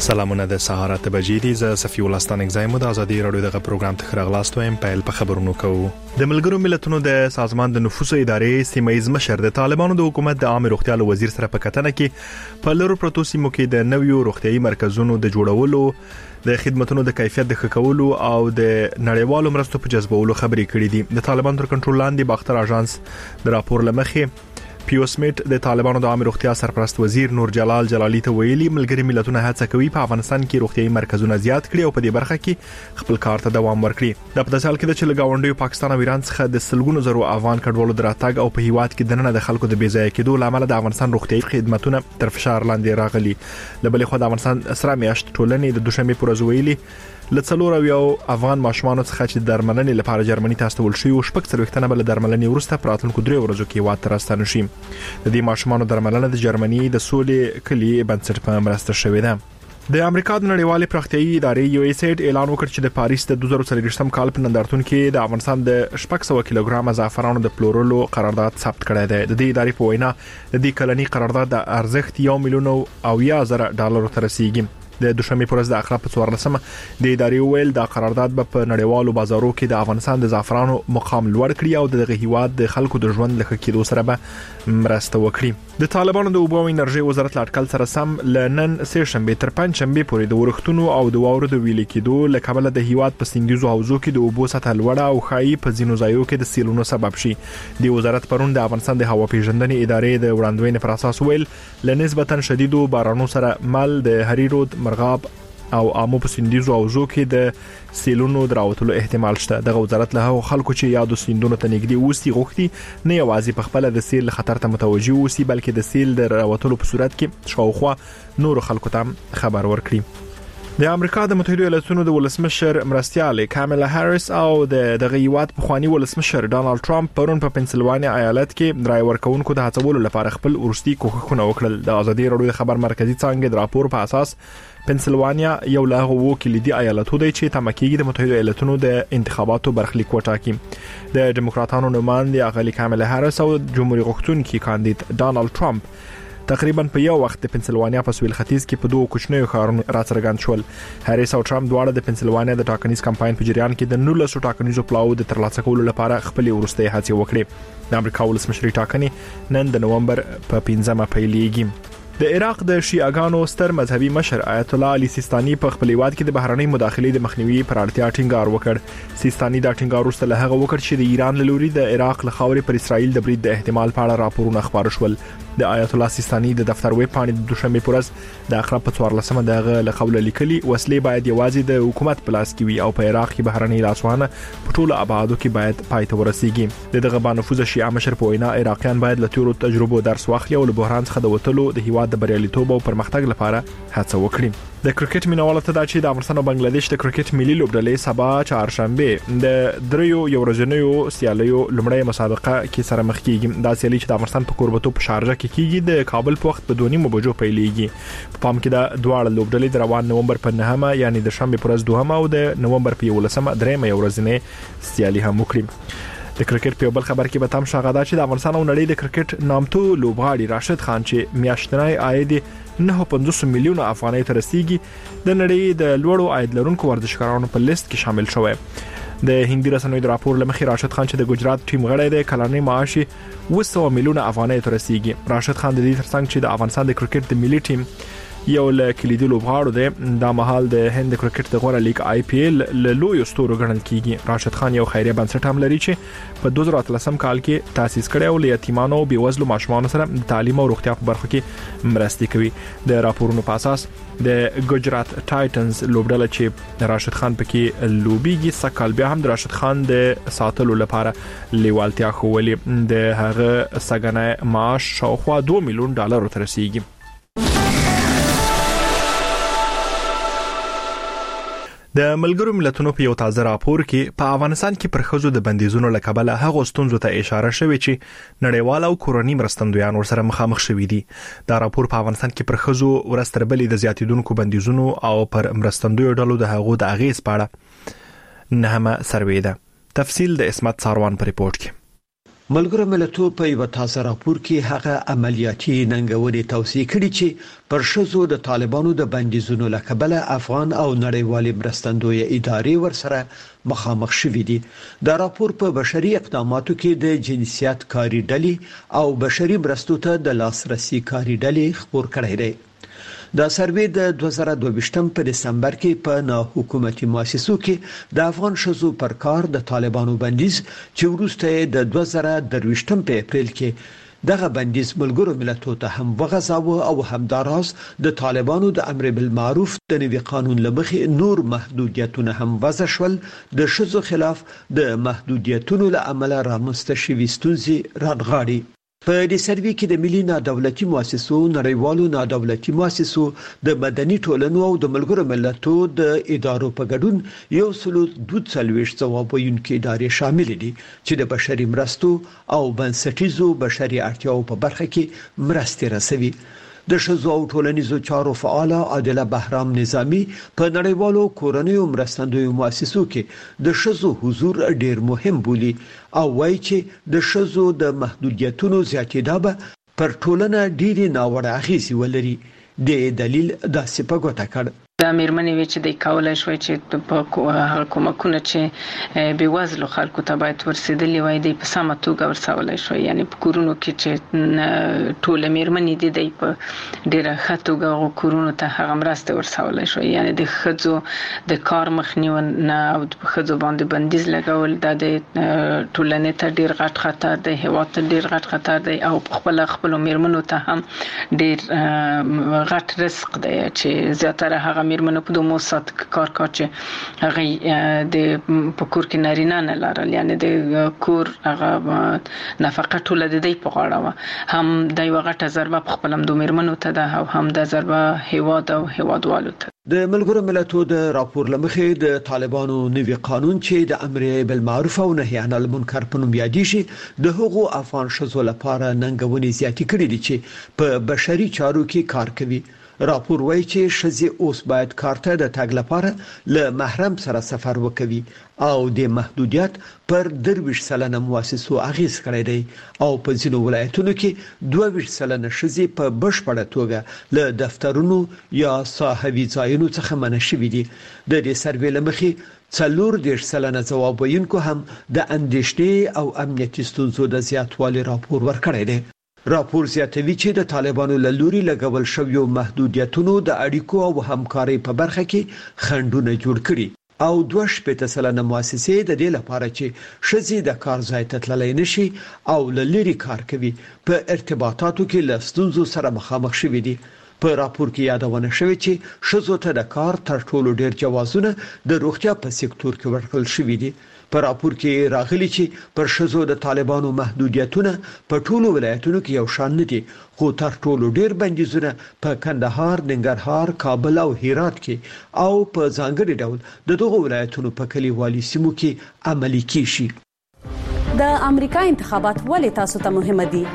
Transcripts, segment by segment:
سلامونه د سهار 8 بجې دي. زه صفي ولستان اگزایم د ازادي رادیو دغه پروګرام ته خراغلاست وایم. پیل په خبرونو کوو. د ملګرو ملتونو د سازمان د نفوسو ادارې سیمایي مشر د طالبانو د حکومت د عام روغتیا وزیر سره په کتنه کې په لورو پروتو سیمو کې د نویو روغتيایي مرکزونو د جوړولو د خدماتو د کیفیت د ښه کولو او د نړیوالو مرستو په جذبولو خبرې کړې دي. د طالبان تر کنټرول لاندې باختر اژانس د راپور لمخې پیوسمیت د طالبانو د عام روغتیا سرپرست وزیر نور جلال جلالی ته ویلي ملګری ملتونه هڅه کوي په افغانستان کې روغتيایي مرکزونه زیات کړي او په دې برخه کې خپل کار ته دوام ورکړي. د پداسال کې د چلګاونډیو پاکستان او ایران څخه د سلګونو زرو افغان کډوالو دراتګ او په هیواد کې دننه د خلکو د بیځای کېدو لامل د افغانستان روغتيایي خدماتونه تر فشار لاندې راغلي. لبلې خو د افغانستان سره میاشت ټولنې د دوشنبه پر ورځ ویلي لڅلور او افغان ماشومان څخه چې درملنې لپاره جرمني ته استول شي او شپږ څلوختنه بل درملنې ورسته پراتلونکو 3 ورځو کې واټ راستانه شي. د دې ماشومان درملنه د جرمني د سولې کلی بنسټ په مرسته شوې ده. د امریکا د نړیوالې پراختیایي ادارې یو ایس ایډ اعلان وکړ چې د پاریس د 2023م کال په نندارتون کې د افغانستان د 600 کیلوګرام زعفرانو د پلورلو قرارداد ثبت کړی دی. د دې ادارې په وینا د دې کلنی قرارداد د ارزښت $1,000,000 ته رسیدي. د دوشنبه پر ورځ د اخر په 14مه د ادارې ویل د قرارداد په نړیوالو بازارو کې د افغانستان د زعفرانو مقام لوړ کړی او د هیواد د خلکو د ژوند لکه کېدو سره به مرسته وکړي. د طالبانو د اوبو او انرژي وزارت لاټکل سره سم لنن سه شنبه تر پنځشنبه پورې د ورښتونو او د واورو د ویل کېدو لکه بل د هیواد په سیندیزو حوزو کې د اوبو سطح لوړه او خایي په ځینو ځایو کې د سیلونو سبب شي. د وزارت پرون د افغانستان د هوا پیژندنې ادارې د وړاندوینې پر اساس ویل لنسبتا شدیدو بارانو سره مل د هریرود مرغاب او عامو په سیندیزو حوزو کې د سیلونو دراوتلو احتمال شته. د وزارت له خلکو چې یادو سیندونو ته نږدې اوسي غوښتي نه یوازې په خپل د سیل خطر ته متوجي اوسي بلکې د سیل د راوتلو په صورت کې شاوخوا نور خلکو ته خبر ورکړي. د امریکا د متحده ایالاتونو د ولسمشر مرستيال کاملا هاریس او د هیواد په خواني ولسمشر ډانلډ ټرمپ پرون په پنسلوانیا ایالت کې رای ورکونکو د هڅولو لپاره خپل ورستي کوښښونه وکړل. د ازادي رادیو د خبر مرکزی څنګه د راپور په اساس پنسلوانیا یو له هغو کلیدي ایالتونو دی چې تمکیږي د متحده ایالاتونو د انتخاباتو برخلیک وټاکي. د ډیموکراتانو نماینده اغلی کاملا هاریس او جمهوریت غوښتونکي کاندید ډانلډ ټرمپ تقریبا په یو وخت د پنسلوانیا په سویل ختیځ کې په دوه کوچنیو ښارونو راڅرګند شول. هاریس او ټرمپ دواړه د پنسلوانیا د ټاکنیز کمپاین په جریان کې د 19 ټاکنیزو پلاو د ترلاسه کولو لپاره خپل ورستي هڅې وکړې. د امریکا ولسمشري ټاکنې نن د نومبر په 15مه پیلېږي. د عراق د شیعاګانو ستر مذهبي مشر آیت الله علي سیستاني په خپل هیواد کې د بهرنۍ مداخلې د مخنیوي پر اړتیا ټینګار وکړ. سیستاني دا ټینګار وروسته له هغه وکړ چې د ایران له لوري د عراق له خاورې پر اسرائیل د برید د احتمال په اړه راپورونه خبر شول. د آیت الله سیستاني د دفتر ویب پاڼې د دوشنبه پر ورځ د اخر په 14مه دغه له قوله لیکلي وسلې باید یوازې د حکومت په لاس کې وي او په عراق کې بهرنۍ لاسوهنه په ټولو ابعادو کې باید پای ته ورسیږي. دغه بانفوذ شیعه مشر په وینا عراقیان باید له تیرو تجربو درس واخلي او له بحران څخه د وټلو د هیواد د بریالیتوب او پرمختګ لپاره هڅه وکړي. د کرکټ مینوالو ته دا چې د افغانستان او بنگلاديش د کرکټ ملي لوبډلې سبا چهارشنبه د دریو یو ورځنیو سیالیو لومړی مسابقه کې سره مخ کیږي. دا سیالي چې د افغانستان په کوربتو په شارجه کې کیږي د کابل په وخت په 2:30 بجو پیلېږي. په پام کې د دواړه لوبډلې د روان نومبر په 9مه یعنی د شنبه پر ورځ 2مه او د نومبر په 11مه 3مه یو ورځنی سیالي هم وکړي. د کرکټ په بل خبر کې به تم شاغاده چې د افغانستان او نړۍ د کرکټ نامتو لوبغاړي راشد خان چې میاشتنی عاید 950 میلیون افغانۍ ته رسیدي د نړۍ د لوړو عاید لرونکو ورزشکارانو په لیست کې شامل شوی. د هندي رسنیو د راپور لمخې راشد خان چې د ګجرات ټیم غړی دی کلنی معاش 200 میلیون افغانۍ ته رسیدي. راشد خان د دې ترڅنګ چې د افغانستان د کرکټ د ملي ټیم یو له کلیدي لوبغاړو دی د مهال د هند کرکټ د غوړه لیګ آی پی ایل له لوی ستورو ګڼل کیږي. راشد خان یو خیریه بنسټ هم لري چې په 2013 کال کې تاسیس کړی او له یتیمانو او بیوزلو ماشومانو سره د تعلیم او روغتیا په برخه کې مرستې کوي. د راپورونو په اساس د ګجرات ټایټنز لوبډله چې راشد خان پکې لوبيږي سکهال بیا هم د راشد خان د ساتلو لپاره لیوالتیا خولې د هغه سګنه معاش شاوخوا $2 میلیون ته رسیدي. د ملګرو ملتونو په یو تازه راپور کې په افغانستان کې پر ښځو د بندیزونو له کبله هغه ستونزو ته اشاره شوې چې نړیوال او کورنی مرستندویان ورسره مخامخ شوي دي. دا راپور په افغانستان کې پر ښځو ورستربلې د زیاتیدونکو بندیزونو او پر مرستندویو ډلو د هغو د اغیز په اړه نهمه سروې ده. تفصیل د اسمت ساروان په ریپورت کې. ملګرو ملتونو په یو تازه راپور کې هغه عملیاتي ننګونې توصیه کړې چې پر شذو د طالبانو د بندیزونو لکبله افغان او نړیوال مرستندوی ادارې ورسره مخامخ شوې دي. دا راپور په بشري اقداماتو کې د جنسیت کاری ډلې او بشري مرستو ته د لاسرسي کاری ډلې خبر کړی دی. دا سروې د 2022 په دسمبر کې په ناحکومتي مؤسسو کې د افغان شذو پر کار د طالبانو بندیز چې وروسته د 2023 په اپریل کې دغه بندیز ملګرو ملتونو ته هم وغځاوه او همداراز د طالبانو د امر بالمعروف د نوي قانون لمخې نور محدودیتونه هم وضع شول. د شذو خلاف د محدودیتونو له امله رامنځته شوي ستونزې رانغاړي. په دې سروې کې د ملي نادولتي مؤسسو، نړیوالو نادولتي مؤسسو، د مدني ټولنو او د ملګرو ملتونو د ادارو په ګډون 142 ځواب ویونکي ادارې شامل دي چې د بشري مرستو او بنسټیزو بشري اړتیاو په برخه کې مرستې رسوي. د شذو او ټولنیزو چارو فعال عادله بهرام نظامی په نړیوالو کورنیو مرستندوی مؤسسو کې د شذو حضور ډیر مهم بولي او وایي چې د شذو د محدودیتونو زیاتېدا به پر ټولنه ډیره ناوړه اغیزه ولري. د دلیل داسې په ګوته کړ. د میرمنې وی چې د کولای شوی چې په حکومتونه چې بیوزلو خلکو ته باید ورسېدلی وای د په سمه توګه ورسولای شوی، یعنی په کورونو کې چې ټول میرمنې د په ډیره خطوګه کورونو ته هغه مرسته ورسولای شوی، یعنی د خځو د کار مخنیونه او د خځو باندې بندیز لګول د ټولنې ته ډیر غټ خطر دی، هیواد ته ډیر غټ خطر دی او خپل میرمنو ته هم ډیر غټ رزق دی چې زیاتره هغه میرمنو په دوه موسات کار چې هغه د پکور کې نارینه نه لرل، یعنی د کور هغه نفقه ټول د دې په غاړه هم د یو غټه ضربه په خپل هم د میرمنو ته ده او هم د ضربه هیواد او هیوادوالو ته. د ملګرو ملتونو د راپور لمخې د طالبانو نوي قانون چې د امر بالمعروف او نهي عن المنکر په نوم یادېږي د هغو افغان شذو لپاره ننګونې زیاتې کړې دي چې په بشري چارو کې کار کوي. راپور وایي چې شذې اوس باید کارته د تګ لپاره له محرم سره سفر وکوي او د محدودیت پر 23% مؤسسو اغیز کړی دی او په ځینو ولایتونو کې 22% شذې په بشپړه توګه له دفترونو یا صاحبي ځایونو څخه منع شوي دي. د دې سروې لمخې 40% ځواب ویونکو هم د اندېښنې او امنیتي ستونزو د زیاتوالي راپور ورکړی دی. راپور زیاتوي چې د طالبانو له لوري لګول شویو محدودیتونو د اړیکو او همکارۍ په برخه کې خنډونه جوړ کړي او 2% مؤسسې د دې لپاره چې شذې د کار ځای ته تللی نشي او لری کار کوي په ارتباطاتو کې له ستونزو سره مخامخ شوي دي. په راپور کې یادونه شوې چې شذو ته د کار تر ټولو ډیر جوازونه د روغتیا په سکتور کې ورکړل شوي دي. په راپور کې راغلي چې پر شذو د طالبانو محدودیتونه په ټولو ولایتونو کې یو شان نه دي، خو تر ټولو ډیر بندیزونه په کندهار، ننګرهار، کابل او هرات کې او په ځانګړي ډول د دغو ولایتونو په کلیوالي سیمو کې عملي کیږي. د امریکا انتخابات ولې تاسو ته مهمه دي؟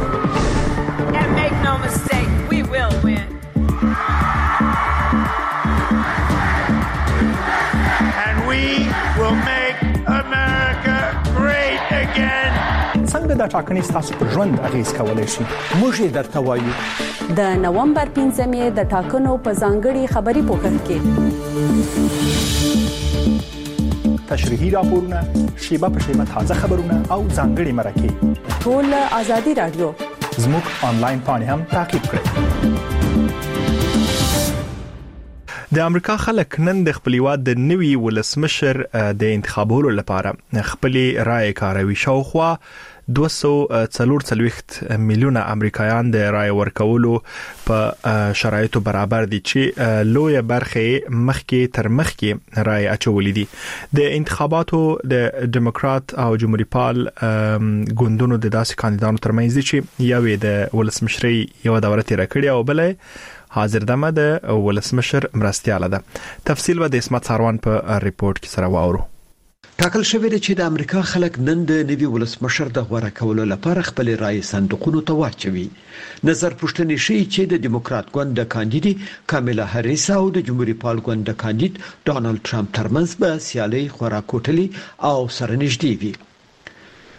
څنګه د ټاکنې ستاسو پر ژوند اغیز کولای شي؟ موږ یې درته وایو. د نومبر 15 د ټاکنو په ځانګړي خبري پوښتنه کې تشریحي راپورونه، شیبه په شیبه تازه خبرونه او ځانګړي مرکې ټول ازادي رادیو زموږ آنلاین پاڼې هم تعقیب کړئ. د امریکا خلک نن د خپل هیواد د نوي ولسمشر د انتخابولو لپاره خپل رائے کاروي. شاوخوا 240 میلیونه امریکایان د رائے ورکولو په شرایطو برابر دي چې لوی برخه مخکې تر مخکې رائے اچولې دي. د انتخاباتو د دیموکرات او جمهوریت پال ګوندونو د داسې کاندیدانو ترمنځ دي چې یو د ولسمشرۍ یو دوره تیر کړې او بلې حاضر دمه د ولسمشر مرستياله ده. تفصیل و د اسمت ساروان په ریپورت کې سره واورو. ټاکل شوی دی چې د امریکا خلک نن د نوي ولسمشر د غوړه کولو لپاره خپل رائے صندوقونو ته واچوي. نظر پوښتنې شي چې د دیموکرات ګوند د کاندید کاملا هریس او د جمهوریت پال ګوند د کاندید ډونالد ټرمپ ترمنځ به سیالي خورا کوټلي او سره نږدې وي.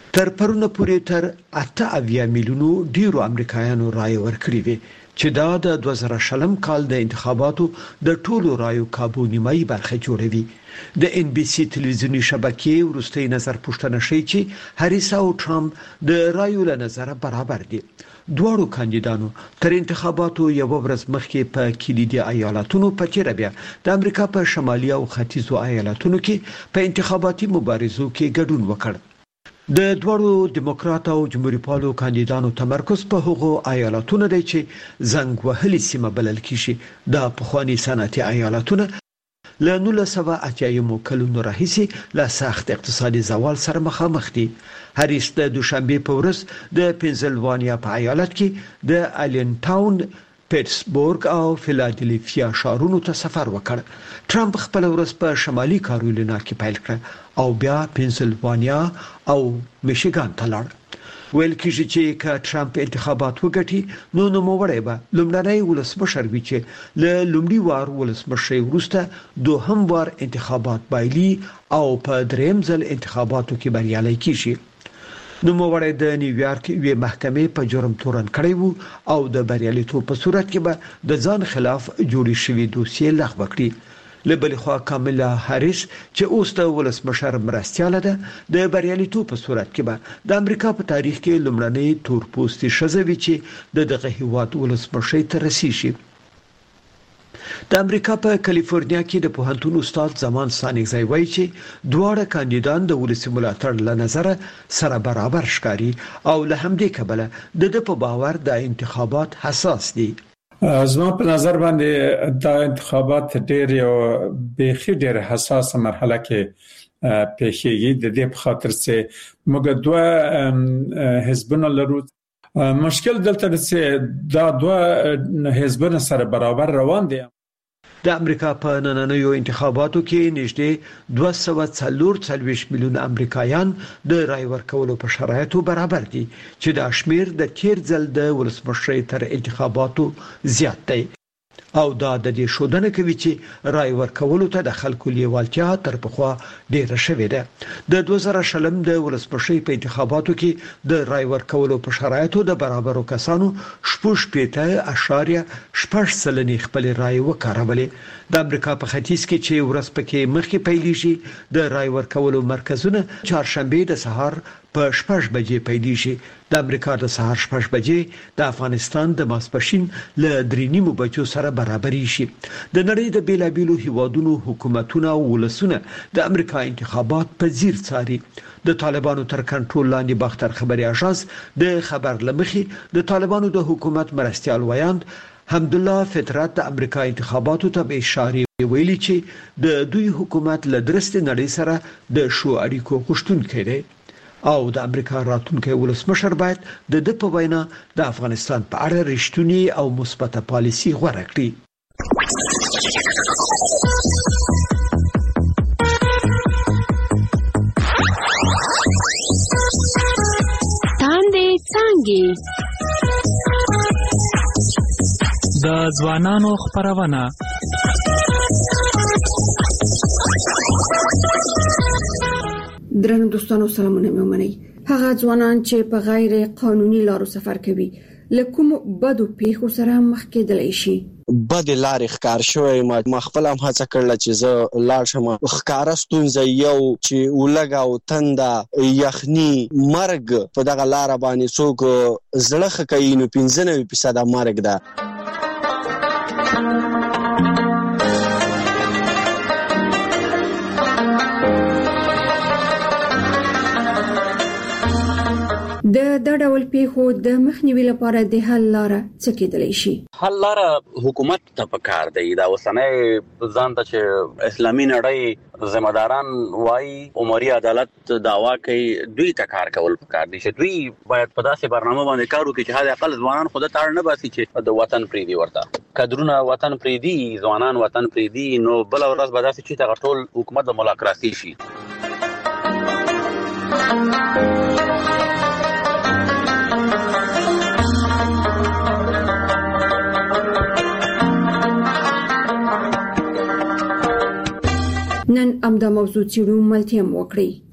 تر پرونه پورې تر 8 میلیونو ډیرو امریکایانو رائے ورکړي وي چې دا د 2020 کال د انتخاباتو د ټولو رایو کابو نیمایي برخه جوړوي. د ان بي سي تلویزیونی شبکې ورستي نظر پوښتنه شي چې هریس او ټرمپ د رایو له نظر برابر دي. دواړو کاندیدانو تر انتخاباتو یو ورځ مخکې په کلیدي ایالتونو په چیرې بیا د امریکا په شمالي او ختیځو ایالتونو کې په انتخاباتي مبارزو کې ګډون وکړ. د دوړو دیموکرات او جمهوریت پالو کاندیدانو تمرکز په هغو ایالتونو دی چې زنګ وهلي سیمه بلل کیږي. د پخوانی صنعتي ایالتونو له 1980 کلونو راهیسې له سخت اقتصادي زوال سره مخامخ دي. هریس د دوشنبه په ورځ د پنسلوانیا په ایالت کې د الین ټاون، پیټسبورګ او فیلادلفیا ښارونو ته سفر وکړ. ټرمپ خپل ورځ په شمالي کارولینا کې پیل کړ او بیا پنسلوانیا او میشیګان ته لاړ. ویل کېږي چې که ټرمپ انتخابات وګټي نو نوموړی به لومړنی ولسمشر وي چې له لومړي وار ولسمشر وروسته دوهم وار انتخابات بایلي او په دریم ځل انتخاباتو کې بریالی کیږي. نوموړی د نیویارک یوې محکمې په جرم تورن کړی وو او د بریالیتوب په صورت کې به د ځان خلاف جوړې شوې دوسیې لغوه کړي. له بلې خوا کاملا هریس چې اوس د ولسمشر مرستیاله ده د بریالیتوب په صورت کې به د امریکا په تاریخ کې لومړنۍ تورپوستي ښځه وي چې دغه هیواد ولسمشر ته رسیږي. د امریکا په کالیفورنیا کې د پوهنتون استاد زمان سانګزای وایي چې دواړه کاندیدان د ولسي ملاتړ له نظر سره برابر ښکاري او له همدې کبله د په باور د انتخابات حساس دي. زما په نظر باندې دا انتخابات ډېر یو بېخي ډېر حساسه مرحله کې پیښیږي. د دې په خاطر چې موږ دوه حزبونه لرو. مشکل دلته چې دا دوه حزبونه سره برابر روان دي. د امریکا په نننیو انتخاباتو کې نږدې 240 میلیون امریکایان د رای ورکولو په شرایطو برابر دي چې د شمیر د تیر ځل د ولسمشر تر انتخاباتو زیات دی. او دا د دې شودنه کوي چې رای ورکولو ته د خلکو لیوالتیا تر پخوا ډیره شوې ده. د 2020 د ولسمشر په انتخاباتو کې د رای ورکولو په شرایطو د برابرو کسانو 8.8% خپل رای وکړولې. د امریکا په ختیځ کې چې ورځ پکې مخکې پیلېږي د رای ورکولو مرکزونه چهارشنبه د سهار په 6 بجې پیلېږي. د امریکا د سهار 6 بجې د افغانستان د ماسپښین له 3:30 بجو سره برابرې شي. د نړۍ د بیلابیلو هیوادونو حکومتونه او ولسونه د امریکا انتخابات په ځیر څاري. د طالبانو تر کنټرول لاندې باختر خبري اژانس د خبر لمخې د طالبانو د حکومت مرستيال ویاند حمدالله فطرت د امریکا انتخاباتو ته به اشاره ویلي چې د دوی حکومت له درسته نړۍ سره د شو اړیکو غوښتونکی دی او د امریکا راتلونکي ولسمشر باید د په وینا د افغانستان په اړه رښتونی او مثبت پالیسي غوړه کړي. تاندې څنګه د ځوانانو خبرونه درنو دوستانو سلامونه مې ومنئ. هغه ځوانان چې په غیر قانوني لارو سفر کوي لکه بدو پیښو سره مخ کېدلی شي. بد لارې ښکار شوی ما خپل هم هڅه کړل چې زه لاړ شم. ښکاره ستونزه یو چې ولګ او تنده یخني مرګ په دغه لار باندې څوک زړه خکې نو 95% مرګ ده. د ډول پیښو د مخنیوي لپاره د حل لاره څه کېدلی شي؟ حل لاره حکومت ته پکار دی. دا وسنۍ ځان ته چې اسلامي نړۍ ذمہداران وایي عمري عدالت دعوا کوي دوی ته کار کول پکار دي چې دوی باید په داسې برنامه باندې کار وکړي چې حد اقل ځوانان خود ته اړ نه باسي چې د وطن پریدي ورته کډرونه وطن پریدي ځوانان وطن پریدي نو بل ورځ به داسې چې تا ټول حکومت د ملاقات شي. نن امدا موضوع چیرو ملتیم وکړي.